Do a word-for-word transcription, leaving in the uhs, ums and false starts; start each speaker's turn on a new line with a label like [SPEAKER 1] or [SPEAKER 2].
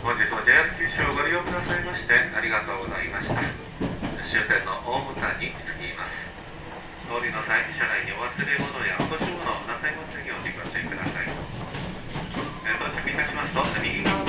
[SPEAKER 1] 本日も ジェイアール 九州をご利用くださいましてありがとうございました。終点の大牟田に着きます。お降りの際、車内にお忘れ物や落とし物なさいますようにご注意ください。到着いたしますと右側